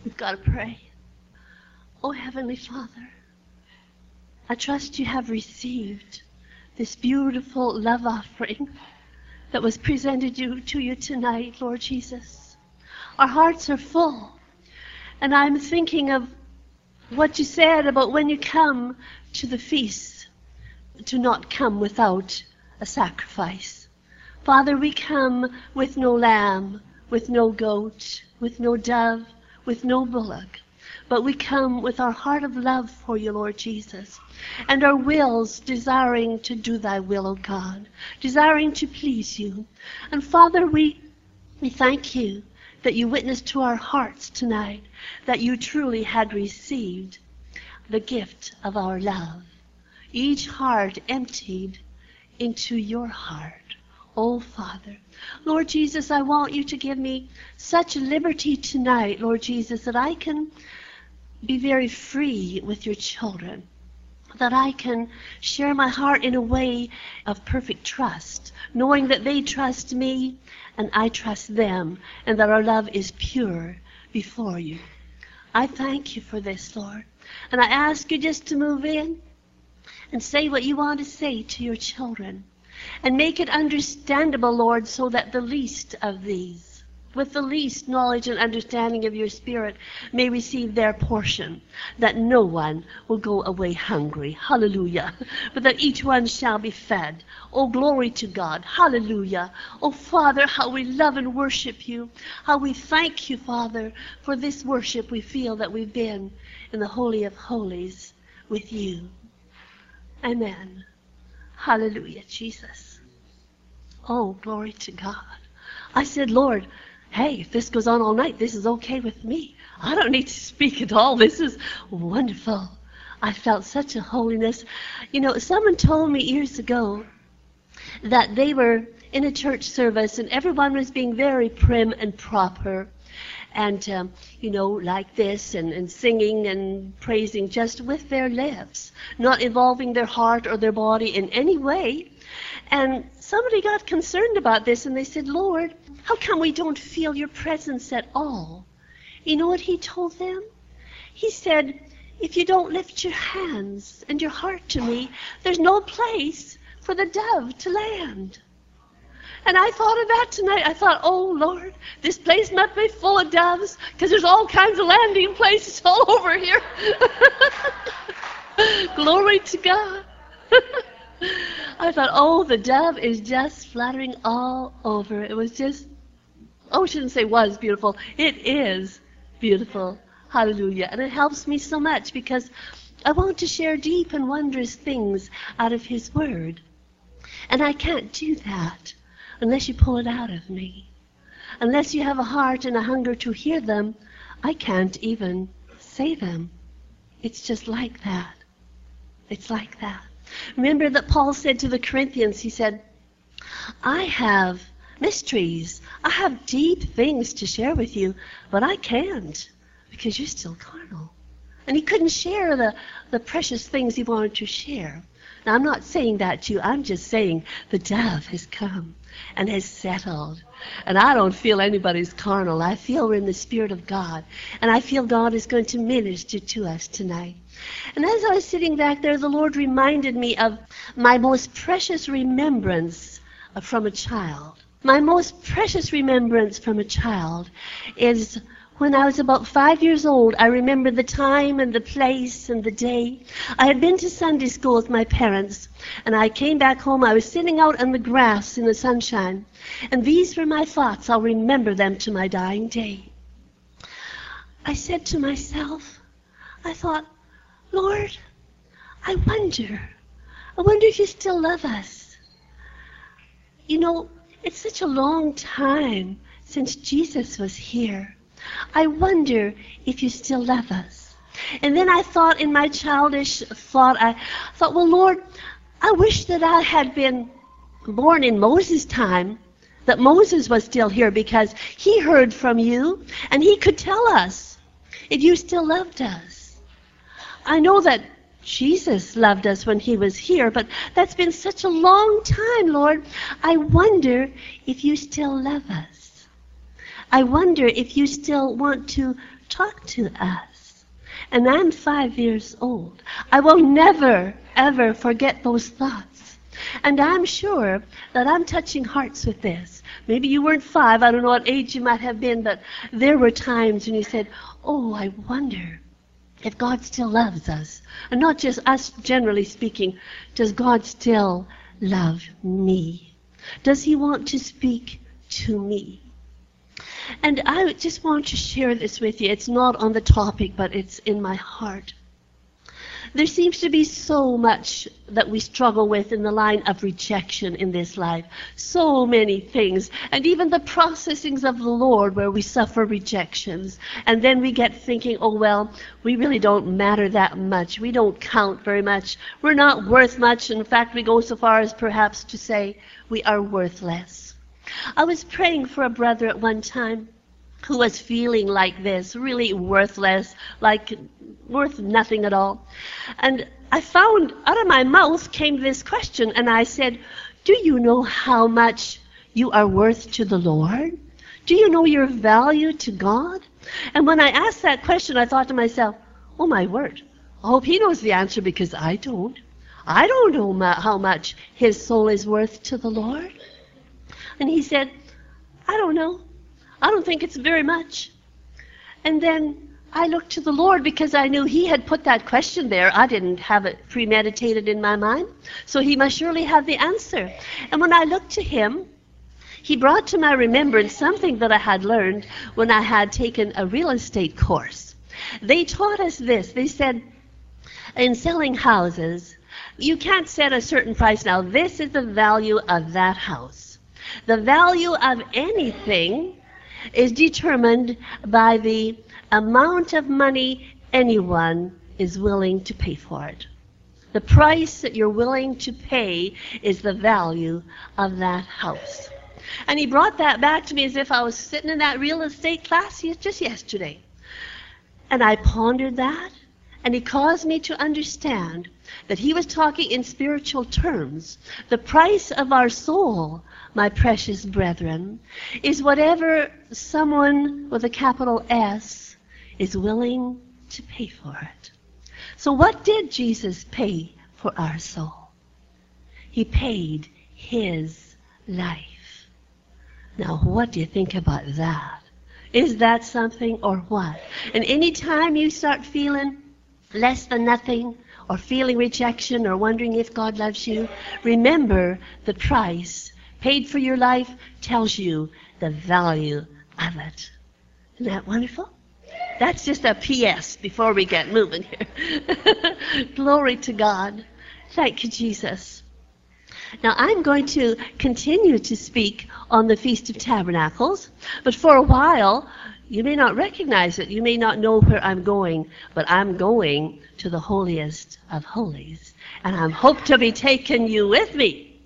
We've got to pray. Oh, Heavenly Father, I trust you have received this beautiful love offering that was presented to you tonight, Lord Jesus. Our hearts are full. And I'm thinking of what you said about when you come to the feast, to not come without a sacrifice. Father, we come with no lamb, with no goat, with no dove, with no bullock. But we come with our heart of love for you, Lord Jesus, and our wills desiring to do thy will, O God, desiring to please you. And Father, we thank you that you witnessed to our hearts tonight that you truly had received the gift of our love. Each heart emptied into your heart. Oh, Father, Lord Jesus, I want you to give me such liberty tonight, Lord Jesus, that I can be very free with your children, that I can share my heart in a way of perfect trust, knowing that they trust me and I trust them, and that our love is pure before you. I thank you for this, Lord, and I ask you just to move in and say what you want to say to your children, and make it understandable, Lord, so that the least of these, with the least knowledge and understanding of your Spirit, may receive their portion, that no one will go away hungry. Hallelujah. But that each one shall be fed. Oh, glory to God. Hallelujah. Oh, Father, how we love and worship you. How we thank you, Father, for this worship we feel that we've been in the Holy of Holies with you. Amen. Hallelujah, Jesus. Oh, glory to God. I said, Lord, hey, if this goes on all night, this is okay with me. I don't need to speak at all. This is wonderful. I felt such a holiness. You know, someone told me years ago that they were in a church service and everyone was being very prim and proper. And, you know, like this, and singing and praising just with their lips, not involving their heart or their body in any way. And somebody got concerned about this, and they said, Lord, how come we don't feel your presence at all? You know what he told them? He said, if you don't lift your hands and your heart to me, there's no place for the dove to land. And I thought of that tonight. I thought, oh, Lord, this place must be full of doves, because there's all kinds of landing places all over here. Glory to God. I thought, oh, the dove is just fluttering all over. It was just, oh, I shouldn't say was beautiful. It is beautiful. Hallelujah. And it helps me so much because I want to share deep and wondrous things out of his word. And I can't do that unless you pull it out of me. Unless you have a heart and a hunger to hear them, I can't even say them. It's just like that. It's like that. Remember that Paul said to the Corinthians, he said, I have mysteries. I have deep things to share with you, but I can't because you're still carnal. And he couldn't share the precious things he wanted to share. Now, I'm not saying that to you. I'm just saying the dove has come and has settled. And I don't feel anybody's carnal. I feel we're in the Spirit of God. And I feel God is going to minister to us tonight. And as I was sitting back there, the Lord reminded me of my most precious remembrance from a child. My most precious remembrance from a child is when I was about 5 years old. I remember the time and the place and the day. I had been to Sunday school with my parents, and I came back home. I was sitting out on the grass in the sunshine, and these were my thoughts. I'll remember them to my dying day. I said to myself, I thought, Lord, I wonder if you still love us. You know, it's such a long time since Jesus was here. I wonder if you still love us. And then I thought in my childish thought, I thought, well, Lord, I wish that I had been born in Moses' time, that Moses was still here, because he heard from you and he could tell us if you still loved us. I know that Jesus loved us when he was here, but that's been such a long time, Lord. I wonder if you still love us. I wonder if you still want to talk to us. And I'm 5 years old. I will never, ever forget those thoughts. And I'm sure that I'm touching hearts with this. Maybe you weren't 5, I don't know what age you might have been, but there were times when you said, oh, I wonder if God still loves us. And not just us, generally speaking. Does God still love me? Does he want to speak to me? And I just want to share this with you. It's not on the topic, but it's in my heart. There seems to be so much that we struggle with in the line of rejection in this life. So many things. And even the processings of the Lord where we suffer rejections. And then we get thinking, oh, well, we really don't matter that much. We don't count very much. We're not worth much. In fact, we go so far as perhaps to say we are worthless. I was praying for a brother at one time who was feeling like this, really worthless, like worth nothing at all. And I found out of my mouth came this question, and I said, do you know how much you are worth to the Lord? Do you know your value to God? And when I asked that question, I thought to myself, oh my word, I hope he knows the answer, because I don't. I don't know how much his soul is worth to the Lord. And he said, I don't know. I don't think it's very much. And then I looked to the Lord because I knew he had put that question there. I didn't have it premeditated in my mind. So he must surely have the answer. And when I looked to him, he brought to my remembrance something that I had learned when I had taken a real estate course. They taught us this. They said, in selling houses, you can't set a certain price. Now, this is the value of that house. The value of anything is determined by the amount of money anyone is willing to pay for it. The price that you're willing to pay is the value of that house. And he brought that back to me as if I was sitting in that real estate class just yesterday. And I pondered that, and he caused me to understand that he was talking in spiritual terms. The price of our soul, my precious brethren, is whatever someone with a capital S is willing to pay for it. So what did Jesus pay for our soul? He paid his life. Now, what do you think about that? Is that something or what? And any time you start feeling less than nothing, or feeling rejection, or wondering if God loves you, remember the price paid for your life tells you the value of it. Isn't that wonderful? That's just a P.S. before we get moving here. Glory to God. Thank you, Jesus. Now, I'm going to continue to speak on the Feast of Tabernacles, but for a while, you may not recognize it. You may not know where I'm going, but I'm going to the holiest of holies, and I hope to be taking you with me.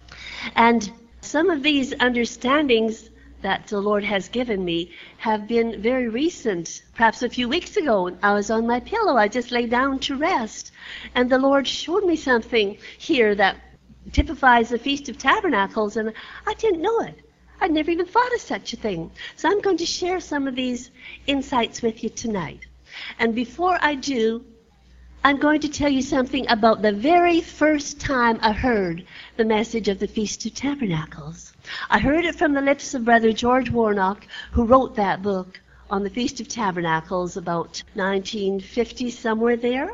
And some of these understandings that the Lord has given me have been very recent. Perhaps a few weeks ago, I was on my pillow. I just lay down to rest, and the Lord showed me something here that typifies the Feast of Tabernacles, and I didn't know it. I'd never even thought of such a thing. So I'm going to share some of these insights with you tonight. And before I do, I'm going to tell you something about the very first time I heard the message of the Feast of Tabernacles. I heard it from the lips of Brother George Warnock, who wrote that book on the Feast of Tabernacles about 1950, somewhere there.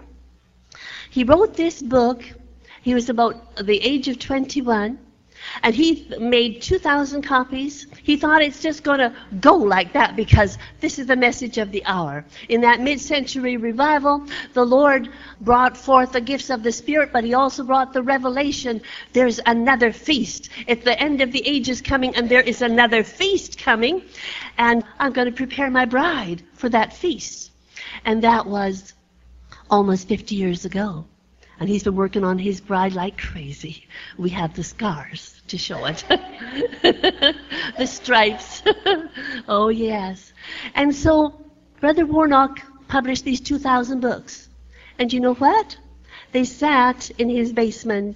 He wrote this book. He was about the age of 21. And he made 2,000 copies. He thought it's just going to go like that because this is the message of the hour. In that mid-century revival, the Lord brought forth the gifts of the Spirit, but he also brought the revelation. There's another feast. It's the end of the ages coming, and there is another feast coming. And I'm going to prepare my bride for that feast. And that was almost 50 years ago. And he's been working on his bride like crazy. We have the scars to show it. The stripes. Oh, yes. And so Brother Warnock published these 2,000 books. And you know what? They sat in his basement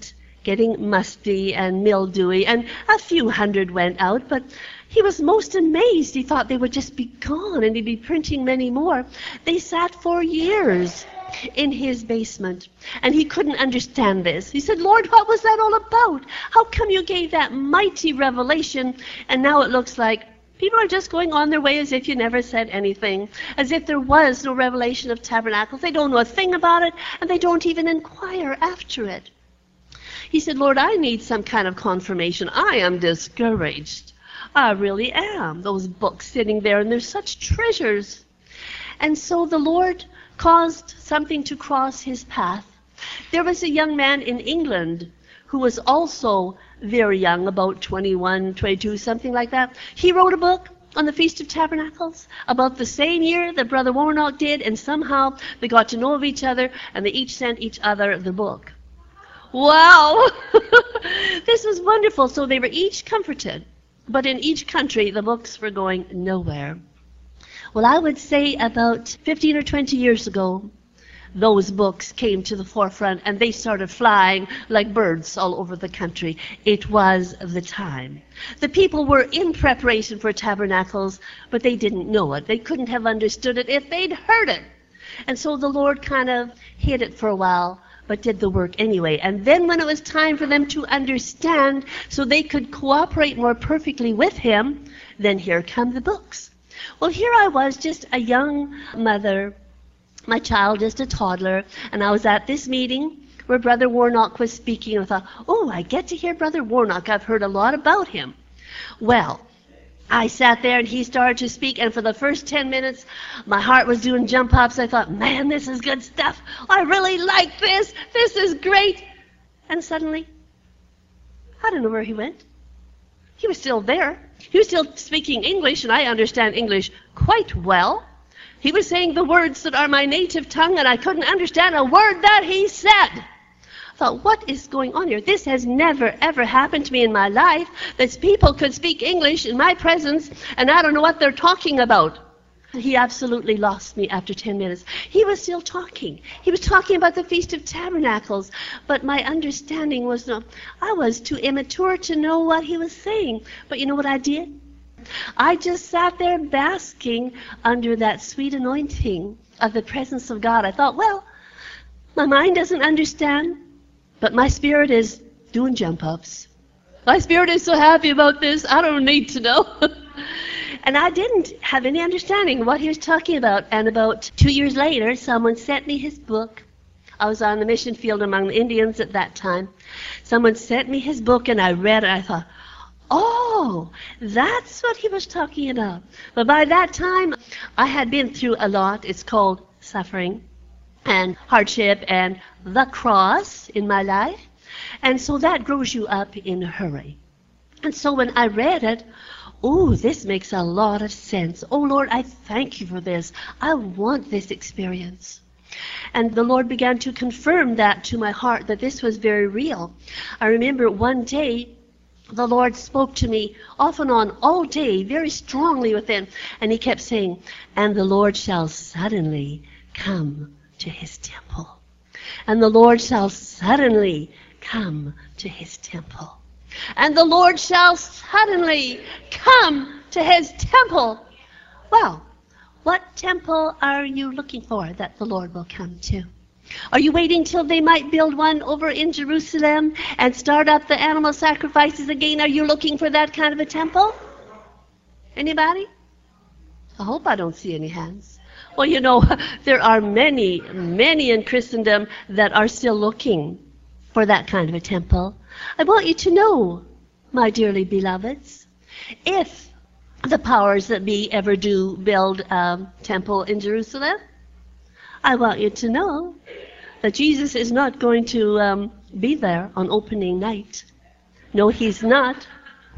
getting musty and mildewy, and a few hundred went out, but he was most amazed. He thought they would just be gone and he'd be printing many more. They sat for years in his basement, and he couldn't understand this. He said, Lord, what was that all about? How come you gave that mighty revelation, and now it looks like people are just going on their way as if you never said anything, as if there was no revelation of tabernacles. They don't know a thing about it, and they don't even inquire after it. He said, Lord, I need some kind of confirmation. I am discouraged. I really am. Those books sitting there, and there's such treasures. And so the Lord caused something to cross his path. There was a young man in England who was also very young, about 21, 22, something like that. He wrote a book on the Feast of Tabernacles about the same year that Brother Warnock did, and somehow they got to know of each other, and they each sent each other the book. Wow! This was wonderful. So they were each comforted, but in each country the books were going nowhere. Well, I would say about 15 or 20 years ago, those books came to the forefront and they started flying like birds all over the country. It was the time. The people were in preparation for tabernacles, but they didn't know it. They couldn't have understood it if they'd heard it. And so the Lord kind of hid it for a while, but did the work anyway. And then when it was time for them to understand so they could cooperate more perfectly with him, then here come the books. Well, here I was, just a young mother, my child just a toddler, and I was at this meeting where Brother Warnock was speaking, and I thought, oh, I get to hear Brother Warnock. I've heard a lot about him. Well, I sat there and he started to speak, and for the first 10 minutes, my heart was doing jump ups. I thought, man, this is good stuff. I really like this. This is great. And suddenly, I don't know where he went. He was still there. He was still speaking English, and I understand English quite well. He was saying the words that are my native tongue, and I couldn't understand a word that he said. I thought, what is going on here? This has never, ever happened to me in my life, that people could speak English in my presence, and I don't know what they're talking about. He absolutely lost me after 10 minutes. He was still talking. He was talking about the Feast of Tabernacles, but my understanding was not. I was too immature to know what he was saying. But you know what I did? I just sat there basking under that sweet anointing of the presence of God. I thought, well, my mind doesn't understand, but my spirit is doing jump-ups. My spirit is so happy about this, I don't need to know. And I didn't have any understanding what he was talking about. And about 2 years later, someone sent me his book. I was on the mission field among the Indians at that time. Someone sent me his book, and I read it. I thought, oh, that's what he was talking about. But by that time, I had been through a lot. It's called suffering and hardship and the cross in my life. And so that grows you up in a hurry. And so when I read it, oh, this makes a lot of sense. Oh, Lord, I thank you for this. I want this experience. And the Lord began to confirm that to my heart, that this was very real. I remember one day, the Lord spoke to me off and on all day, very strongly within. And he kept saying, and the Lord shall suddenly come to his temple. And the Lord shall suddenly come to his temple. And the Lord shall suddenly come to his temple. Well, what temple are you looking for that the Lord will come to? Are you waiting till they might build one over in Jerusalem and start up the animal sacrifices again? Are you looking for that kind of a temple? Anybody? I hope I don't see any hands. Well, you know, there are many, many in Christendom that are still looking for that kind of a temple. I want you to know, my dearly beloveds, if the powers that be ever do build a temple in Jerusalem, I want you to know that Jesus is not going to be there on opening night. No, he's not.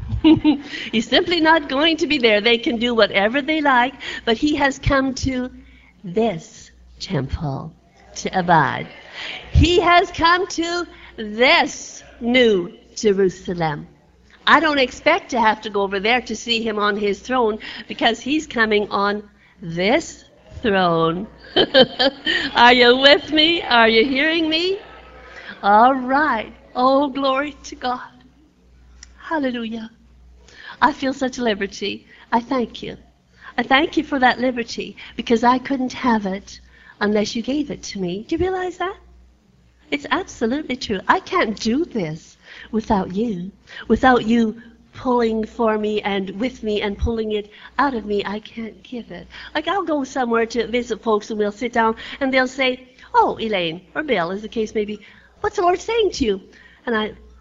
He's simply not going to be there. They can do whatever they like, but he has come to this temple to abide. He has come to this New Jerusalem. I don't expect to have to go over there to see him on his throne, because he's coming on this throne. Are you with me? Are you hearing me? All right. Oh, glory to God. Hallelujah. I feel such liberty. I thank you. I thank you for that liberty because I couldn't have it unless you gave it to me. Do you realize that? It's absolutely true. I can't do this without you. Without you pulling for me and with me and pulling it out of me, I can't give it. Like I'll go somewhere to visit folks and we'll sit down and they'll say, oh, Elaine, or Bill, as the case may be, what's the Lord saying to you? And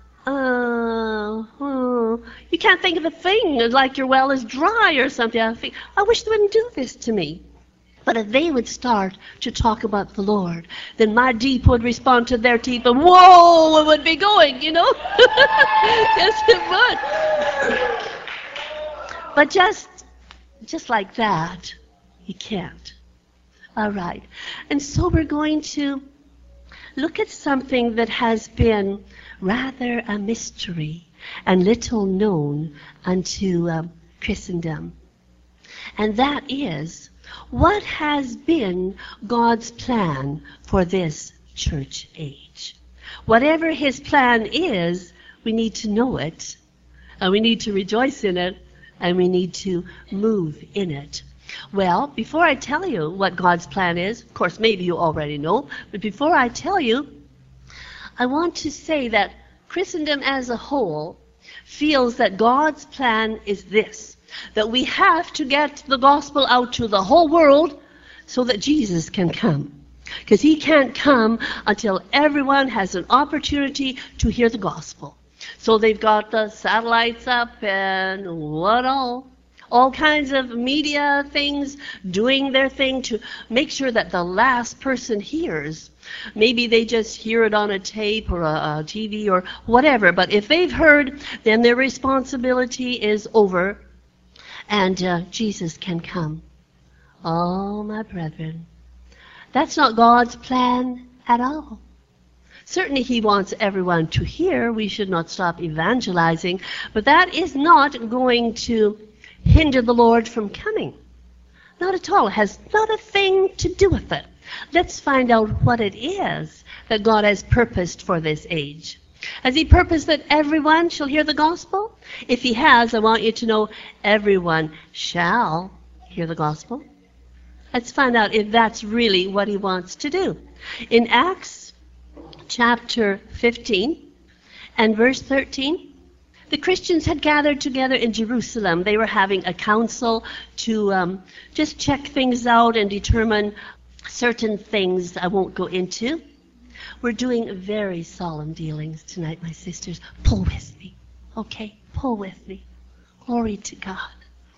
you can't think of a thing, like your well is dry or something. I think, I wish they wouldn't do this to me. But if they would start to talk about the Lord, then my deep would respond to their deep, and whoa, it would be going, you know? Yes, it would. But just like that, you can't. All right. And so we're going to look at something that has been rather a mystery and little known unto Christendom. And that is, what has been God's plan for this church age? Whatever his plan is, we need to know it, and we need to rejoice in it, and we need to move in it. Well, before I tell you what God's plan is, of course, maybe you already know, but before I tell you, I want to say that Christendom as a whole feels that God's plan is this, that we have to get the gospel out to the whole world so that Jesus can come. Because he can't come until everyone has an opportunity to hear the gospel. So they've got the satellites up and what all kinds of media things doing their thing to make sure that the last person hears. Maybe they just hear it on a tape or a TV or whatever, but if they've heard, then their responsibility is over and Jesus can come. Oh, my brethren, that's not God's plan at all. Certainly he wants everyone to hear. We should not stop evangelizing, but that is not going to hinder the Lord from coming. Not at all. It has not a thing to do with it. Let's find out what it is that God has purposed for this age. Has he purposed that everyone shall hear the gospel? If he has, I want you to know everyone shall hear the gospel. Let's find out if that's really what he wants to do. In Acts chapter 15 and verse 13, the Christians had gathered together in Jerusalem. They were having a council to just check things out and determine certain things I won't go into. We're doing very solemn dealings tonight, my sisters. Pull with me, okay? Pull with me. Glory to God.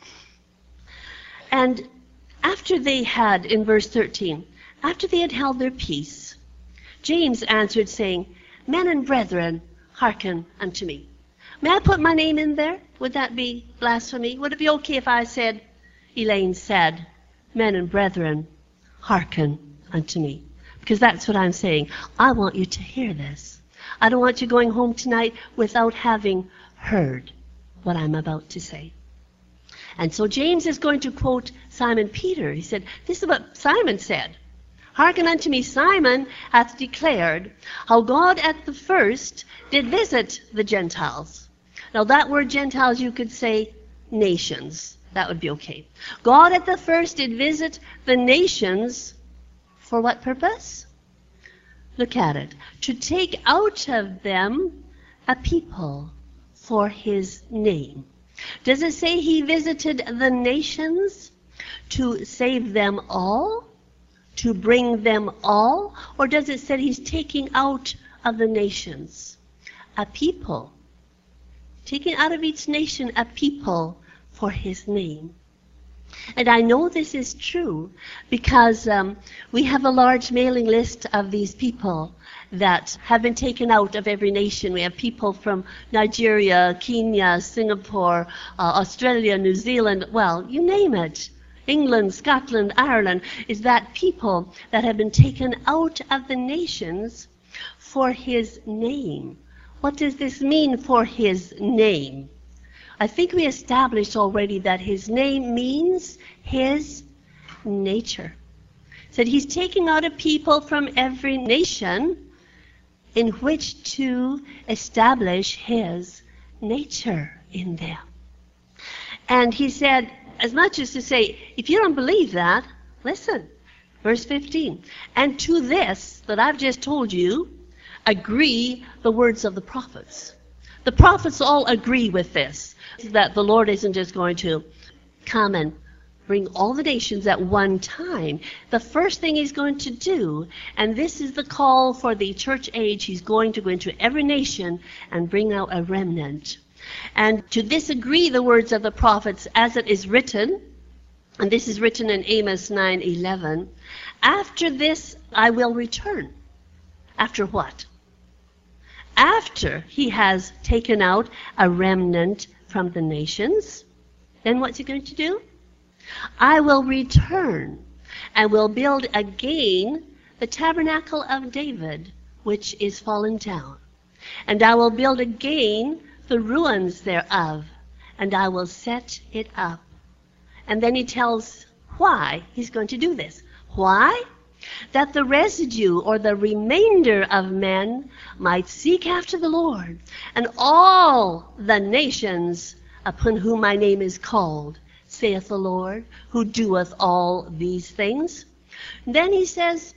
And after they had, in verse 13, after they had held their peace, James answered, saying, Men and brethren, hearken unto me. May I put my name in there? Would that be blasphemy? Would it be okay if I said, Elaine said, Men and brethren, hearken unto me? Because that's what I'm saying. I want you to hear this. I don't want you going home tonight without having heard what I'm about to say. And so James is going to quote Simon Peter. He said, this is what Simon said. Hearken unto me, Simon hath declared how God at the first did visit the Gentiles. Now that word Gentiles, you could say nations. That would be okay. God at the first did visit the nations. For what purpose? Look at it. To take out of them a people for his name. Does it say he visited the nations to save them all? To bring them all? Or does it say he's taking out of the nations a people? Taking out of each nation a people for his name. And I know this is true because we have a large mailing list of these people that have been taken out of every nation. We have people from Nigeria, Kenya, Singapore, Australia, New Zealand, well, you name it. England, Scotland, Ireland, is that people that have been taken out of the nations for his name. What does this mean, for his name? I think we established already that his name means his nature. Said he's taking out a people from every nation in which to establish his nature in them. And he said, as much as to say, if you don't believe that, listen, verse 15, and to this that I've just told you, agree the words of the prophets. The prophets all agree with this, that the Lord isn't just going to come and bring all the nations at one time. The first thing he's going to do, and this is the call for the church age, he's going to go into every nation and bring out a remnant. And to this agree the words of the prophets as it is written, and this is written in Amos 9:11, after this I will return. After what? After he has taken out a remnant from the nations, then what's he going to do? I will return and will build again the tabernacle of David, which is fallen down. And I will build again the ruins thereof, and I will set it up. And then he tells why he's going to do this. Why? That the residue or the remainder of men might seek after the Lord, and all the nations upon whom my name is called, saith the Lord, who doeth all these things. Then he says,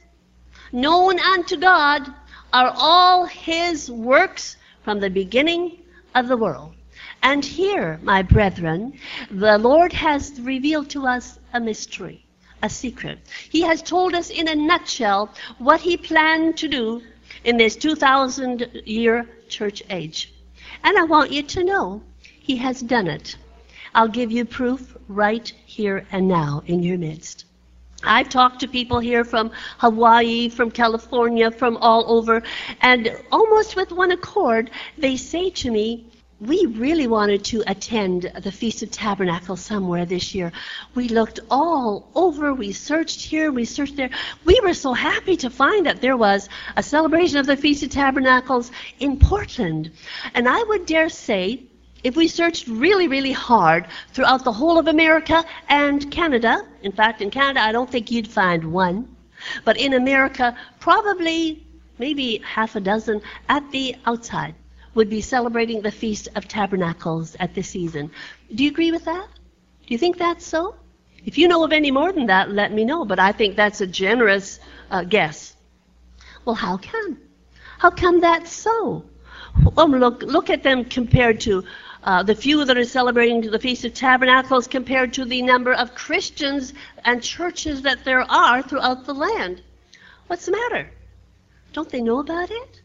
known unto God are all his works from the beginning of the world. And here, my brethren, the Lord has revealed to us a mystery, a secret. He has told us in a nutshell what he planned to do in this 2,000-year church age. And I want you to know he has done it. I'll give you proof right here and now in your midst. I've talked to people here from Hawaii, from California, from all over, and almost with one accord, they say to me, we really wanted to attend the Feast of Tabernacles somewhere this year. We looked all over, we searched here, we searched there. We were so happy to find that there was a celebration of the Feast of Tabernacles in Portland. And I would dare say, if we searched really, really hard throughout the whole of America and Canada, in fact, in Canada, I don't think you'd find one, but in America, probably maybe half a dozen at the outside would be celebrating the Feast of Tabernacles at this season. Do you agree with that? Do you think that's so? If you know of any more than that, let me know, but I think that's a generous guess. Well, how come? How come that's so? Well, look at them compared to the few that are celebrating the Feast of Tabernacles compared to the number of Christians and churches that there are throughout the land. What's the matter? Don't they know about it?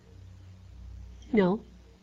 No.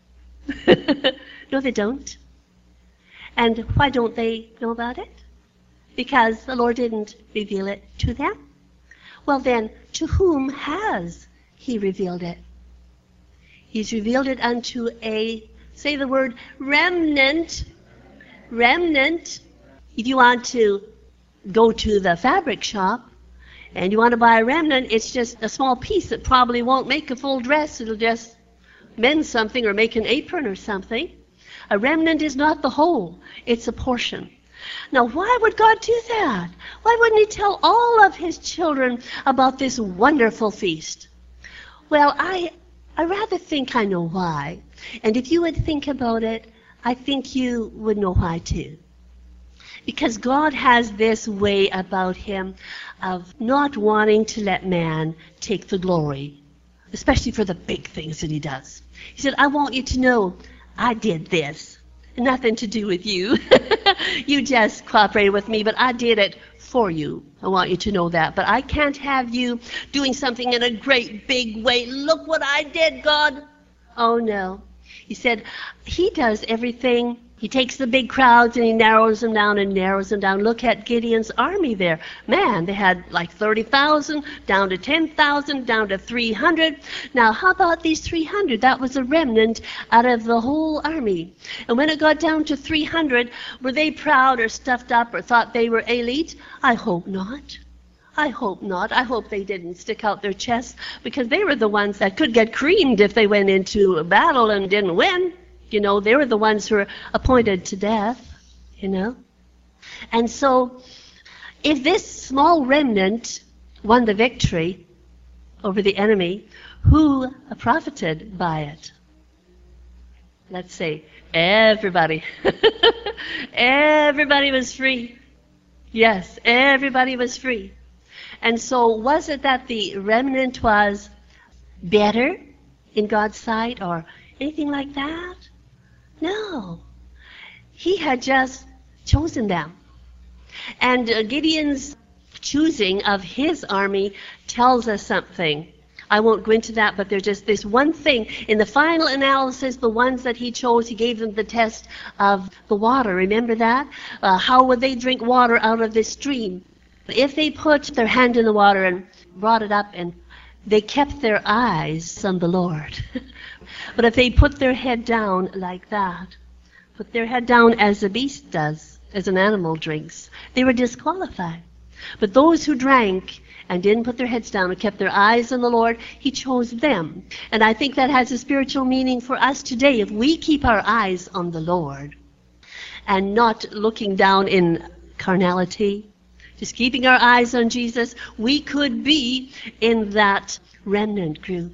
No, they don't. And why don't they know about it? Because the Lord didn't reveal it to them. Well then, to whom has he revealed it? He's revealed it unto a, say the word, remnant. Remnant. If you want to go to the fabric shop and you want to buy a remnant, it's just a small piece that probably won't make a full dress. It'll just mend something or make an apron or something. A remnant is not the whole. It's a portion. Now, why would God do that? Why wouldn't he tell all of his children about this wonderful feast? Well, I rather think I know why. And if you would think about it, I think you would know why too. Because God has this way about him of not wanting to let man take the glory, especially for the big things that he does. He said, I want you to know I did this. Nothing to do with you. You just cooperated with me, but I did it for you. I want you to know that. But I can't have you doing something in a great big way. Look what I did, God. Oh, no. He said, he does everything. He takes the big crowds and he narrows them down and narrows them down. Look at Gideon's army there. Man, they had like 30,000, down to 10,000, down to 300. Now, how about these 300? That was a remnant out of the whole army. And when it got down to 300, were they proud or stuffed up or thought they were elite? I hope not. I hope not. I hope they didn't stick out their chests because they were the ones that could get creamed if they went into a battle and didn't win. You know, they were the ones who were appointed to death, you know. And so, if this small remnant won the victory over the enemy, Who profited by it? Let's say everybody. Everybody was free. Yes, everybody was free. And so was it that the remnant was better in God's sight or anything like that? No. He had just chosen them. And Gideon's choosing of his army tells us something. I won't go into that, but there's just this one thing. In the final analysis, the ones that he chose, he gave them the test of the water. Remember that? How would they drink water out of this stream? If they put their hand in the water and brought it up, and they kept their eyes on the Lord. But if they put their head down like that, put their head down as a beast does, as an animal drinks, they were disqualified. But those who drank and didn't put their heads down and kept their eyes on the Lord, he chose them. And I think that has a spiritual meaning for us today. If we keep our eyes on the Lord and not looking down in carnality, just keeping our eyes on Jesus, we could be in that remnant group.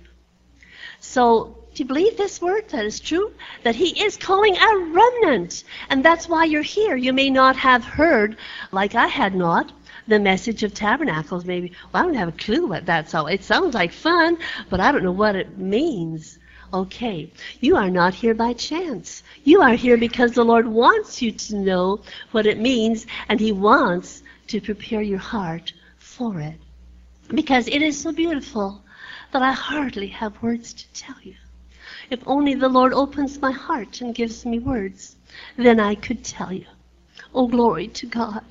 So, do you believe this word? That is true? That he is calling a remnant. And that's why you're here. You may not have heard, like I had not, the message of tabernacles. Maybe, well, I don't have a clue what that's all. It sounds like fun, but I don't know what it means. Okay, you are not here by chance. You are here because the Lord wants you to know what it means, and he wants to prepare your heart for it. Because it is so beautiful that I hardly have words to tell you. If only the Lord opens my heart and gives me words, then I could tell you. Oh, glory to God.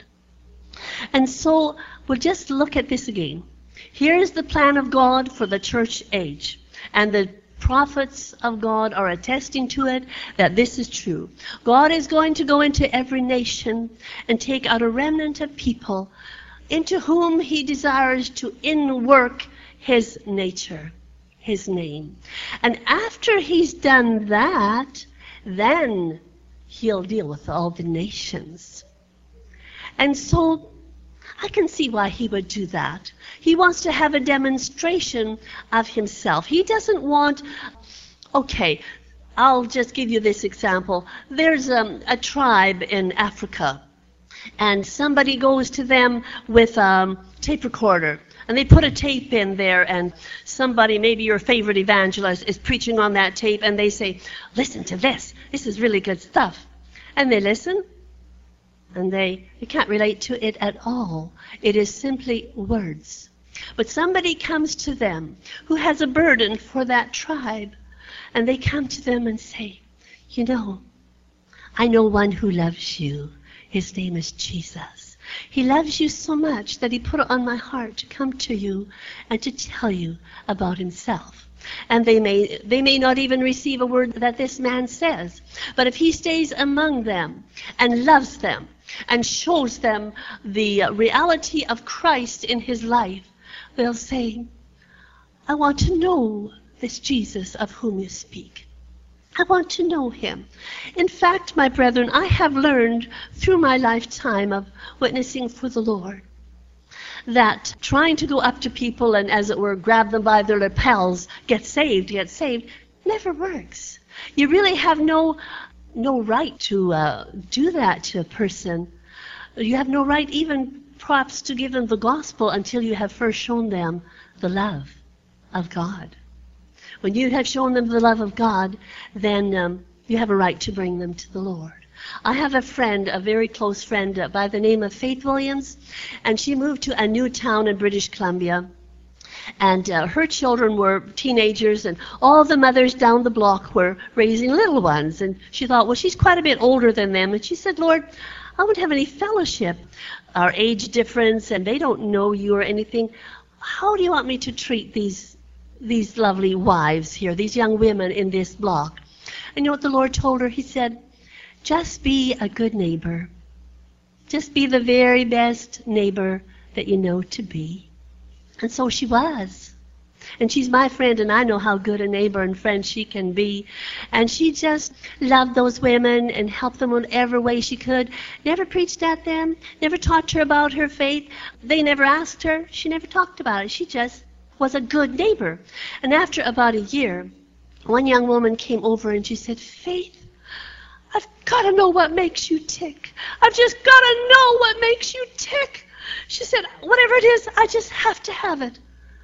And so we'll just look at this again. Here is the plan of God for the church age. And the prophets of God are attesting to it that this is true. God is going to go into every nation and take out a remnant of people into whom he desires to inwork his nature, his name. And after he's done that, then he'll deal with all the nations. And so I can see why he would do that. He wants to have a demonstration of himself. He doesn't want, okay, I'll just give you this example. There's a tribe in Africa, and somebody goes to them with a tape recorder, and they put a tape in there, and somebody, maybe your favorite evangelist, is preaching on that tape, and they say, listen to this. This is really good stuff. And they listen, and they can't relate to it at all. It is simply words. But somebody comes to them who has a burden for that tribe, and they come to them and say, you know, I know one who loves you. His name is Jesus. He loves you so much that he put it on my heart to come to you and to tell you about himself. And they may not even receive a word that this man says. But if he stays among them and loves them and shows them the reality of Christ in his life, they'll say, I want to know this Jesus of whom you speak. I want to know him. In fact, my brethren, I have learned through my lifetime of witnessing for the Lord that trying to go up to people and, as it were, grab them by their lapels, get saved, never works. You really have no right to do that to a person. You have no right even perhaps to give them the gospel until you have first shown them the love of God. When you have shown them the love of God, then you have a right to bring them to the Lord. I have a friend, a very close friend by the name of Faith Williams, and she moved to a new town in British Columbia. And her children were teenagers, and all the mothers down the block were raising little ones. And she thought, well, she's quite a bit older than them. And she said, Lord, I won't have any fellowship. Our age difference, and they don't know you or anything. How do you want me to treat these lovely wives here, these young women in this block? And you know what the Lord told her? He said, just be a good neighbor. Just be the very best neighbor that you know to be. And so she was. And she's my friend, and I know how good a neighbor and friend she can be. And she just loved those women and helped them in whatever way she could. Never preached at them, never taught her about her faith. They never asked her. She never talked about it. She just was a good neighbor. And after about a year, one young woman came over and she said, Faith, I've got to know what makes you tick. I've just got to know what makes you tick. She said, whatever it is, I just have to have it.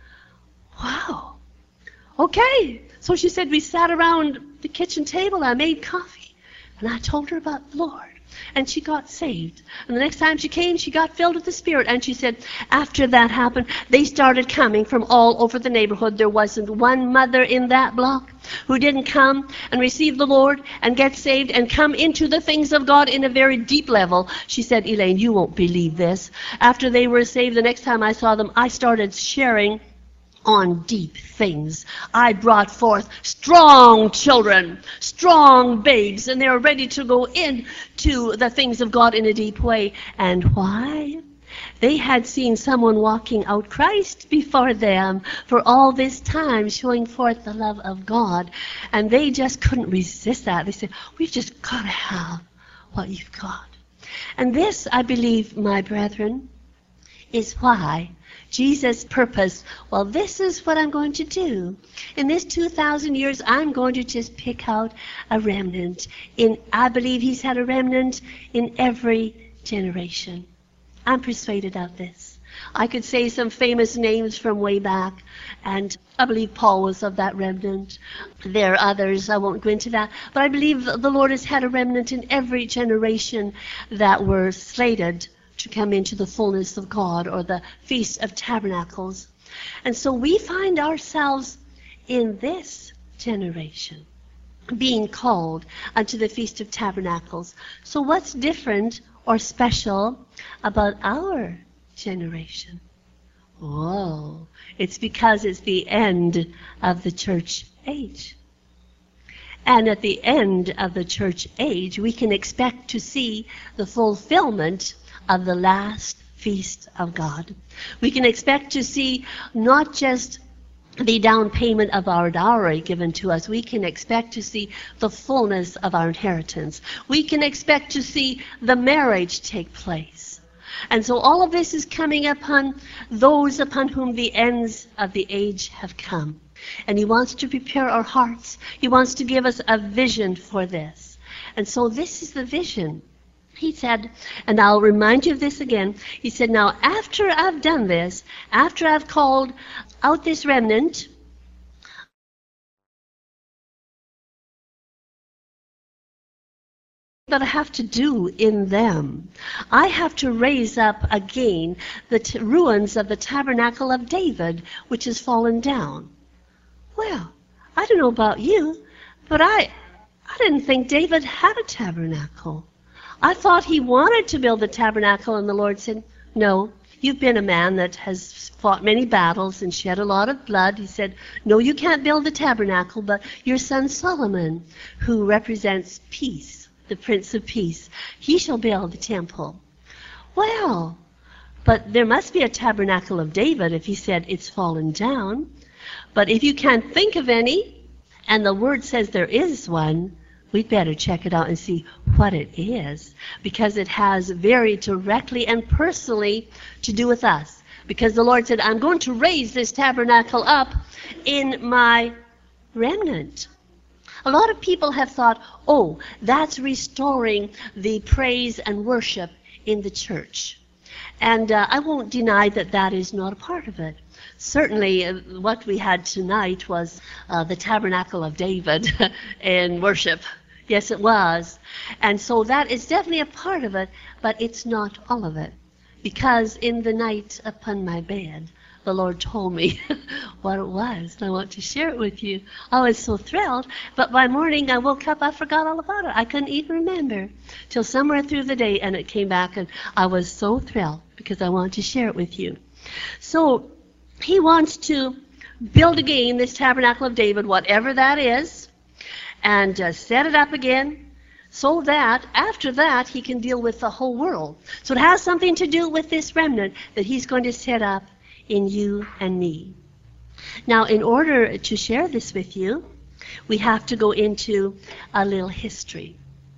Wow. Okay. So she said, we sat around the kitchen table. I made coffee. And I told her about the Lord. And she got saved. And the next time she came, she got filled with the Spirit. And she said, after that happened, they started coming from all over the neighborhood. There wasn't one mother in that block who didn't come and receive the Lord and get saved and come into the things of God in a very deep level. She said, Elaine, you won't believe this. After they were saved, the next time I saw them, I started sharing on deep things. I brought forth strong children, strong babes, and they were ready to go into the things of God in a deep way. And why? They had seen someone walking out Christ before them for all this time, showing forth the love of God. And they just couldn't resist that. They said, we've just got to have what you've got. And this, I believe, my brethren, is why Jesus' purpose, well, this is what I'm going to do. In this 2,000 years, I'm going to just pick out a remnant. I believe he's had a remnant in every generation. I'm persuaded of this. I could say some famous names from way back, and I believe Paul was of that remnant. There are others, I won't go into that, but I believe the Lord has had a remnant in every generation that were slated to come into the fullness of God, or the Feast of Tabernacles. And so we find ourselves in this generation being called unto the Feast of Tabernacles. So what's different or special about our generation? Oh, it's because it's the end of the church age. And at the end of the church age, we can expect to see the fulfillment of the last feast of God. We can expect to see not just the down payment of our dowry given to us. We can expect to see the fullness of our inheritance. We can expect to see the marriage take place. And so all of this is coming upon those upon whom the ends of the age have come. And he wants to prepare our hearts. He wants to give us a vision for this. And so this is the vision. He said, and I'll remind you of this again, he said, now after I've done this, after I've called out this remnant, that I have to do in them, I have to raise up again the ruins of the tabernacle of David, which has fallen down. Well, I don't know about you, but I didn't think David had a tabernacle. I thought he wanted to build the tabernacle, and the Lord said, no, you've been a man that has fought many battles and shed a lot of blood. He said, no, you can't build the tabernacle, but your son Solomon, who represents peace, the Prince of Peace, he shall build the temple. Well, but there must be a tabernacle of David if he said it's fallen down. But if you can't think of any, and the Word says there is one, we'd better check it out and see what it is, because it has very directly and personally to do with us. Because the Lord said, I'm going to raise this tabernacle up in my remnant. A lot of people have thought, oh, that's restoring the praise and worship in the church. And I won't deny that that is not a part of it. Certainly, what we had tonight was the Tabernacle of David in worship. Yes, it was. And so that is definitely a part of it, but it's not all of it. Because in the night upon my bed, the Lord told me what it was, and I want to share it with you. I was so thrilled, but by morning I woke up, I forgot all about it. I couldn't even remember till somewhere through the day, and it came back, and I was so thrilled because I wanted to share it with you. So he wants to build again this tabernacle of David, whatever that is, and set it up again so that after that he can deal with the whole world. So it has something to do with this remnant that he's going to set up in you and me. Now, in order to share this with you, we have to go into a little history.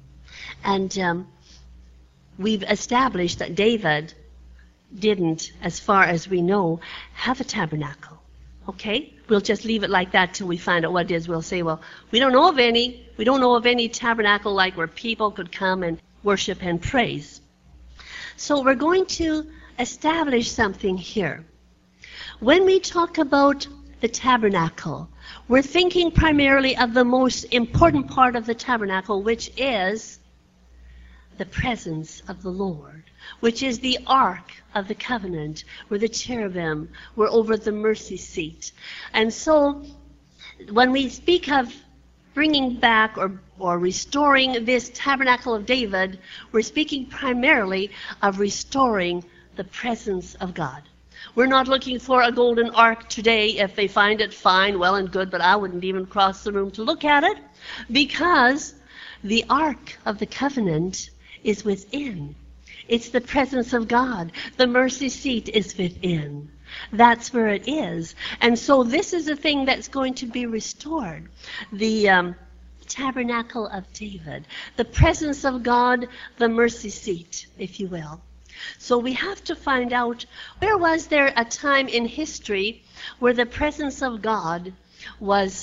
And we've established that David didn't, as far as we know, have a tabernacle. Okay? We'll just leave it like that till we find out what it is. We'll say, well, we don't know of any. We don't know of any tabernacle like where people could come and worship and praise. So we're going to establish something here. When we talk about the tabernacle, we're thinking primarily of the most important part of the tabernacle, which is the presence of the Lord, which is the Ark of the Covenant, where the cherubim were over the mercy seat. And so when we speak of bringing back or restoring this tabernacle of David, we're speaking primarily of restoring the presence of God. We're not looking for a golden ark today. If they find it, fine, well and good, but I wouldn't even cross the room to look at it, because the Ark of the Covenant is within. It's the presence of God. The mercy seat is within. That's where it is. And so this is a thing that's going to be restored. The tabernacle of David. The presence of God, the mercy seat, if you will. So we have to find out, where was there a time in history where the presence of God was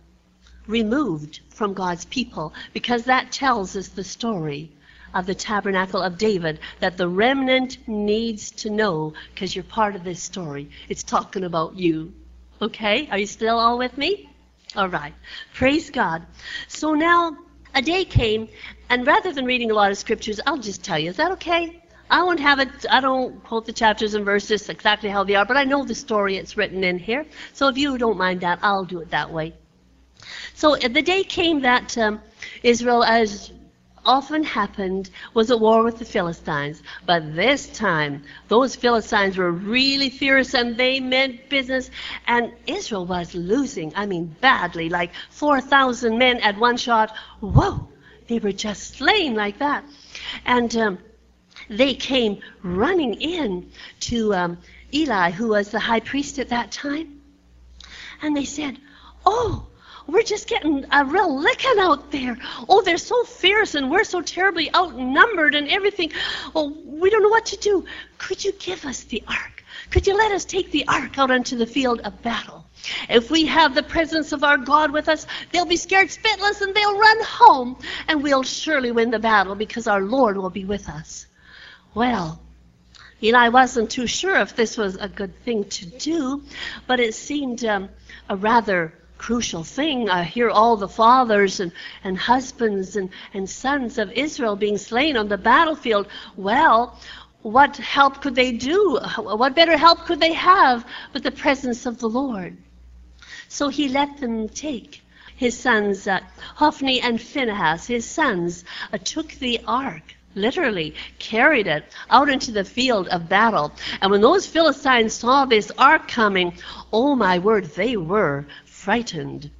removed from God's people? Because that tells us the story of the tabernacle of David that the remnant needs to know, because you're part of this story. It's talking about you. Okay? Are you still all with me? All right. Praise God. So now a day came, and rather than reading a lot of scriptures, I'll just tell you. Is that okay? I won't have it, I don't quote the chapters and verses exactly how they are, but I know the story, it's written in here. So if you don't mind that, I'll do it that way. So the day came that Israel, as often happened, was at war with the Philistines. But this time, those Philistines were really fierce and they meant business. And Israel was losing, I mean badly, like 4,000 men at one shot. Whoa! They were just slain like that. And they came running in to Eli, who was the high priest at that time. And they said, oh, we're just getting a real licking out there. Oh, they're so fierce and we're so terribly outnumbered and everything. Oh, we don't know what to do. Could you give us the ark? Could you let us take the ark out onto the field of battle? If we have the presence of our God with us, they'll be scared spitless and they'll run home. And we'll surely win the battle because our Lord will be with us. Well, Eli wasn't too sure if this was a good thing to do, but it seemed a rather crucial thing. I hear all the fathers and husbands and sons of Israel being slain on the battlefield. Well, what help could they do? What better help could they have but the presence of the Lord? So he let them take his sons, Hophni and Phinehas, his sons, took the ark. Literally carried it out into the field of battle. And when those Philistines saw this ark coming, oh my word, they were frightened.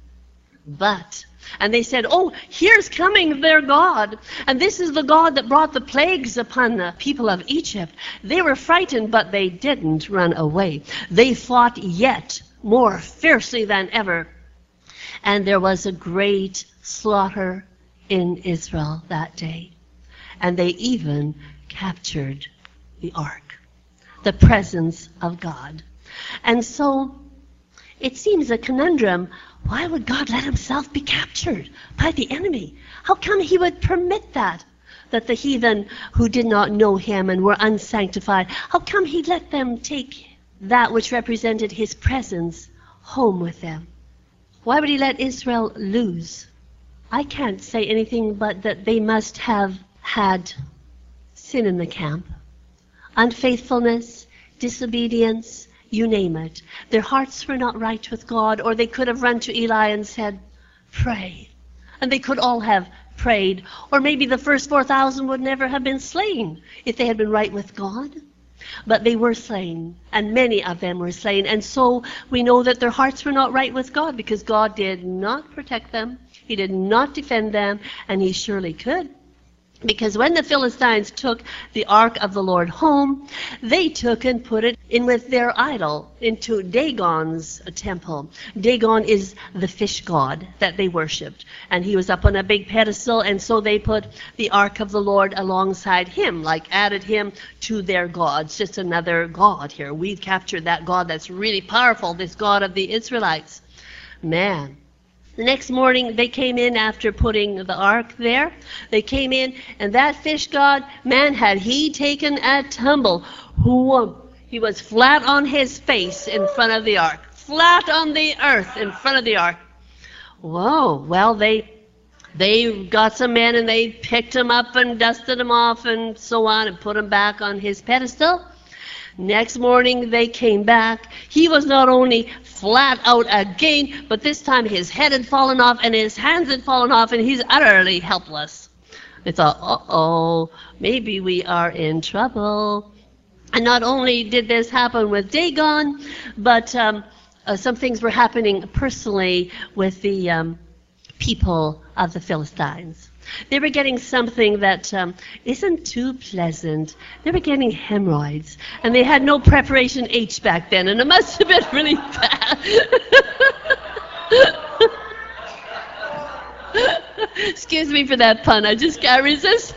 And they said, oh, here's coming their God. And this is the God that brought the plagues upon the people of Egypt. They were frightened, but they didn't run away. They fought yet more fiercely than ever. And there was a great slaughter in Israel that day. And they even captured the ark, the presence of God. And so it seems a conundrum. Why would God let himself be captured by the enemy? How come he would permit that the heathen who did not know him and were unsanctified, how come he let them take that which represented his presence home with them? Why would he let Israel lose? I can't say anything but that they must have had sin in the camp, unfaithfulness, disobedience, you name it. Their hearts were not right with God, or they could have run to Eli and said, pray. And they could all have prayed, or maybe the first 4,000 would never have been slain if they had been right with God. But they were slain, and many of them were slain. And so we know that their hearts were not right with God because God did not protect them. He did not defend them, and he surely could. Because when the Philistines took the ark of the Lord home, they took and put it in with their idol into Dagon's temple. Dagon is the fish god that they worshipped. And he was up on a big pedestal, and so they put the ark of the Lord alongside him, like added him to their gods. Just another god here. We've captured that god that's really powerful, this God of the Israelites. Man. The next morning, they came in after putting the ark there. They came in, and that fish god, man, had he taken a tumble. He was flat on his face in front of the ark. Flat on the earth in front of the ark. Whoa. Well, they got some men, and they picked him up and dusted him off and so on and put him back on his pedestal. Next morning, they came back. He was not only flat out again, but this time his head had fallen off and his hands had fallen off, and he's utterly helpless. They thought, uh-oh, maybe we are in trouble. And not only did this happen with Dagon, but some things were happening personally with the people of the Philistines. They were getting something that isn't too pleasant. They were getting hemorrhoids. And they had no preparation H back then, and it must have been really bad. Excuse me for that pun. I just can't resist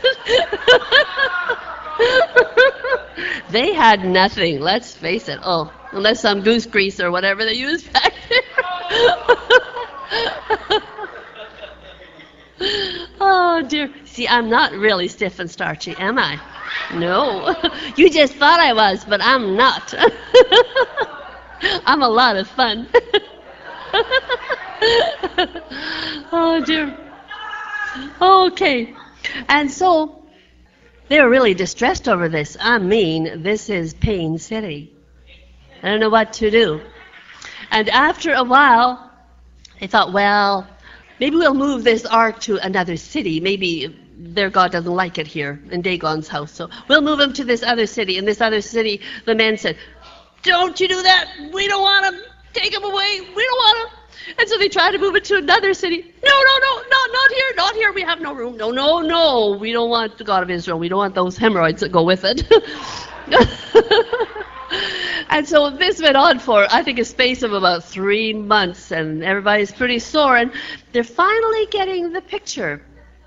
it. They had nothing, let's face it. Oh, unless some goose grease or whatever they used back there. Oh, dear. See, I'm not really stiff and starchy, am I? No. You just thought I was, but I'm not. I'm a lot of fun. Oh, dear. Okay. And so they were really distressed over this. I mean, this is Pain City. I don't know what to do. And after a while, they thought, well, maybe we'll move this ark to another city. Maybe their God doesn't like it here in Dagon's house. So we'll move him to this other city. In this other city, the men said, don't you do that. We don't want him. Take him away. We don't want him. And so they tried to move it to another city. No, not here, not here. We have no room. No. We don't want the God of Israel. We don't want those hemorrhoids that go with it. And so this went on for, I think, a space of about 3 months, and everybody's pretty sore, and they're finally getting the picture.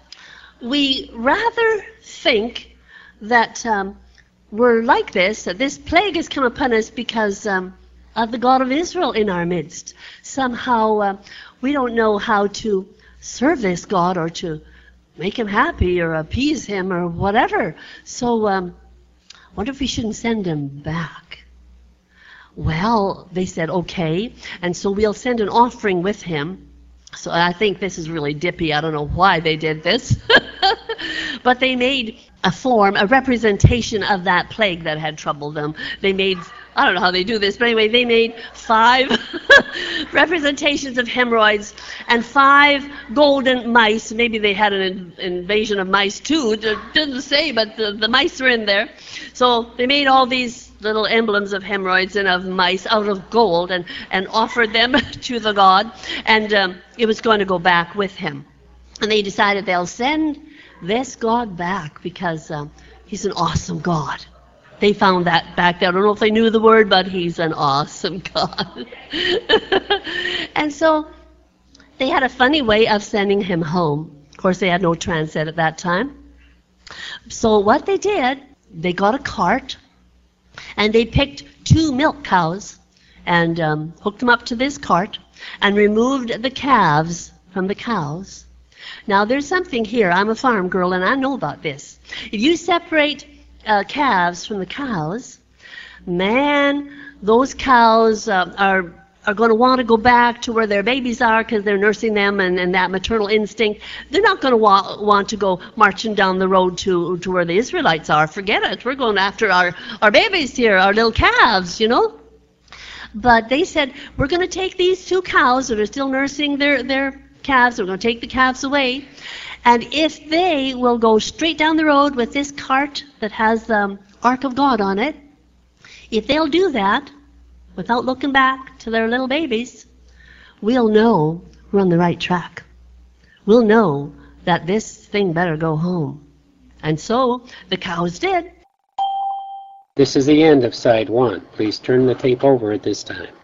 We rather think that we're like this, that this plague has come upon us because of the God of Israel in our midst. Somehow we don't know how to serve this God or to make him happy or appease him or whatever. So wonder if we shouldn't send him back. Well, they said, okay, and so we'll send an offering with him. So I think this is really dippy. I don't know why they did this. But they made a form, a representation of that plague that had troubled them. They made, I don't know how they do this, but anyway, they made 5 representations of hemorrhoids and 5 golden mice. Maybe they had an invasion of mice too. It didn't say, but the mice were in there. So they made all these little emblems of hemorrhoids and of mice out of gold and offered them to the god. And it was going to go back with him. And they decided they'll send this God back because he's an awesome God. They found that back there. I don't know if they knew the word, but he's an awesome God. And so they had a funny way of sending him home. Of course, they had no transit at that time. So what they did, they got a cart, and they picked 2 milk cows and hooked them up to this cart and removed the calves from the cows. Now, there's something here. I'm a farm girl, and I know about this. If you separate calves from the cows, man, those cows are going to want to go back to where their babies are because they're nursing them and that maternal instinct. They're not going to want to go marching down the road to where the Israelites are. Forget it. We're going after our babies here, our little calves, you know. But they said, we're going to take these 2 cows that are still nursing their calves. We're going to take the calves away. And if they will go straight down the road with this cart that has the Ark of God on it, if they'll do that without looking back to their little babies, we'll know we're on the right track. We'll know that this thing better go home. And so the cows did. This is the end of side 1. Please turn the tape over at this time.